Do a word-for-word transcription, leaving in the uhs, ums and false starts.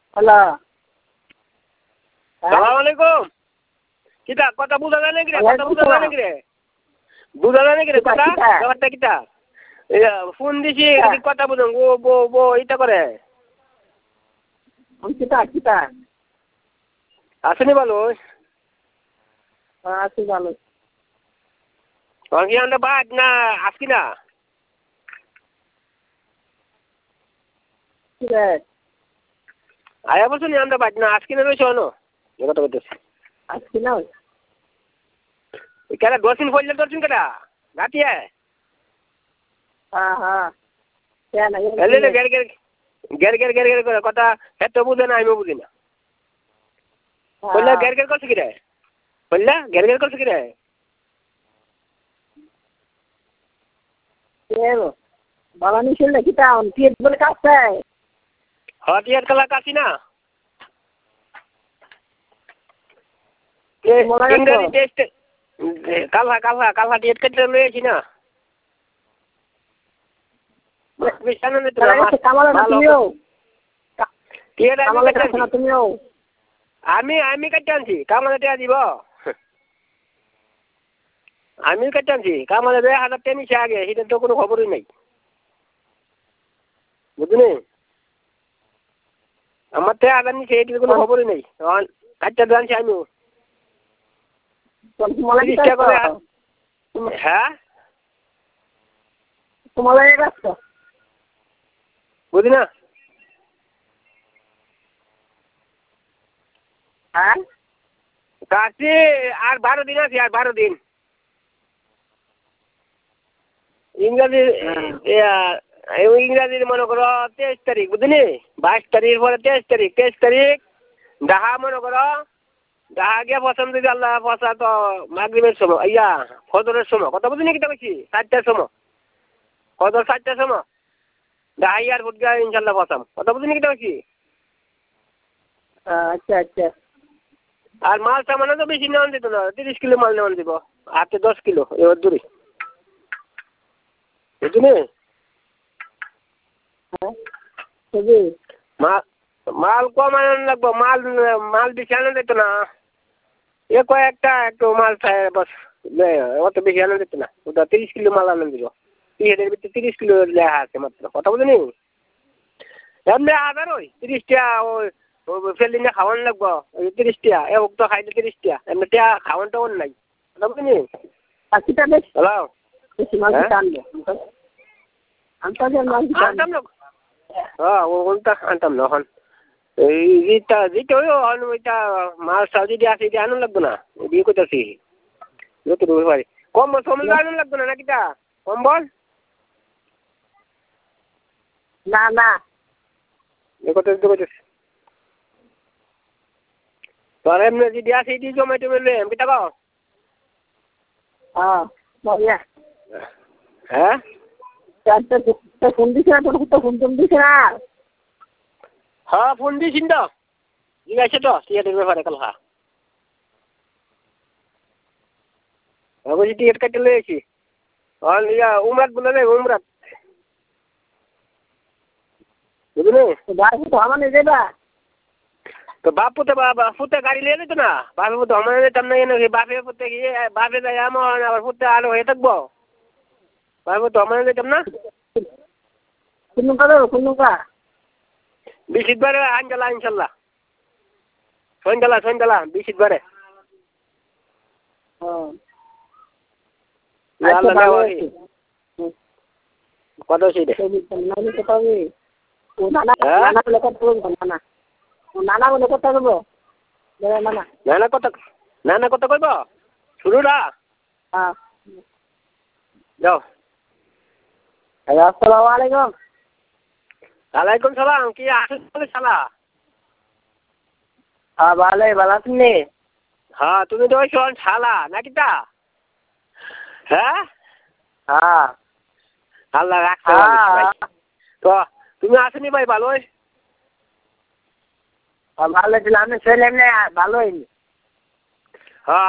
Hello. সালাম আলাইকুম। কিতা কথা বুঝা যায় নাকি রে? কথা বুঝা যায় নাকি রে? বুঝা যায় নাকি রে কথা? ব্যাপারটা কিতা? ফোন দিছি কথা বুঝুন ও বো বো এটা করে। কিতা কিতা? আসেনি ভালো? আছি ভালো। কি আমরা বাদ না আসকি না? আয়া বলছো নি আমরা বাদ না আসকি না রয়েছে অনো? এ কথা বলতেছি। আসকি না? কেন দশ দিন পড়লে দর্শন কেটা? রাতিয়া? হ্যাঁ হ্যাঁ। কেন? এলে গের গের গের গের গের গের করে কথা এত বুঝে না আমিও বুঝি না। বললে গের গের করছে কি রে? বললে গের গের করছে কি রে? কেন? বাবানি শুনলে কিতা টিয়েট বলে কাছে? হ্যাঁ টিয়েট কালা কাছি না। ইংরেজি টেস্ট কালহা কালহা কালহা টিয়েট কেটে লয়েছি না। আমি আমি কাটতে আনছি কামালে টেয়া দিব আমি কাটতে আনছি কামালে দেয় হাজার টেয়া নিছে আগে সেটার তো কোনো খবরই নাই বুঝলি আমার টেয়া হাজার নিছে এটির কোনো খবরই নেই কাটতে আনছি আমিও হ্যাঁ বুঝলি না হ্যাঁ কাছে আর বারো দিন আছে আর বারো দিন ইংরাজি ইংরাজির মনে করো তেইশ তারিখ বুঝলি বাইশ তারিখ পরে তেইশ তারিখ তেইশ তারিখ ডাহা মনে করো ডাহা গিয়ে পছন্দ যদি আল্লাহ পয়সা তো মাগরিবের সময় ইয়া ফজরের সময় কথা বুঝলি কি বলছি চারটার সময় ফজর চারটার সময় ডাহা এয়ারপোর্ট গিয়ে ইনশাল্লাহ পছাম কথা বুঝলি কি বলছি আচ্ছা আচ্ছা আর মাল সামানো তো বেশি নেওয়ান দিত না তিরিশ কিলো মাল নেওয়ান দিব হাতে দশ কিলো এবার দূরে বুঝলি মাল কম আনান লাগবো মাল মাল বেশি আনান দিত না এ কয়েকটা একটু মাল বস অত বেশি আনান দিত না ওটা তিরিশ কিলো মাল আনান দিব তিরিশের ভিতরে তিরিশ কিলো লেখা আছে মাত্র কথা বুঝলি এমনি হাজার ওই তিরিশটা ওই ফেলিনে খাওয়ান লাগবো ওই তিরিশটা এ তো খাইলে তিরিশটা এমনি টিয়া খাওয়ান টাওয়ান নাই কথা বুঝলি হ্যালো আনতাম না হ্যাঁ ওটা আনতাম না এখন এই যেটা যেটা ওই ওইটা মাল সাল যদি আসে এটা আনুন লাগবে না বিয়ে করতেছি যত রুই পারি কম সময় আনুন লাগবে না নাকি তা কম বল না না এ কথা দিতে করতেছি তোর এমনি যদি আসে এটি জমা টমে লে আমি টাকা হ্যাঁ বলিয়া হ্যাঁ ফোন দিছে না তোর তো ফোন টোন দিছে না হ্যাঁ ফোন দিয়েছিন তো ঠিক আছে তো টিকেটের ব্যাপারে কালহা বলছি টিকিট কাটতে লয়েছি আর ইয়া উমরাত বলে রে উমরাত বুঝলি তো আমার নিয়ে যাবা তো বাপ পুতে পুতে গাড়ি লিয়ে যেত না বাপে পুতে আমার যেতাম না এনে বাপে পুতে গিয়ে বাপে যাই আমার আবার পুতে আরো হয়ে থাকবো বাপে পুতে আমার যেতাম না কোন কারো কোন কা বিশিতবারে আনজালা ইনশাল্লাহ সন্ধ্যালা সন্ধ্যালা বিশিতবারে কত সেইটা নানা বলে কথা বলবো নানা নানা বলে কথা বলবো নানা নানা কথা নানা কথা কইব শুরুটা হ্যাঁ যাও আসসালামু আলাইকুম ওয়ালাইকুম সালাম কি আসলে শালা হ্যাঁ ভালো ভালো আছেন হ্যাঁ তুমি তো ওই শোন শালা নাকি তা হ্যাঁ হ্যাঁ আল্লাহ রাখতে তো তুমি আসেনি ভাই ভালোই ভালো ছিল আমি ছেলে এমনি ভালোই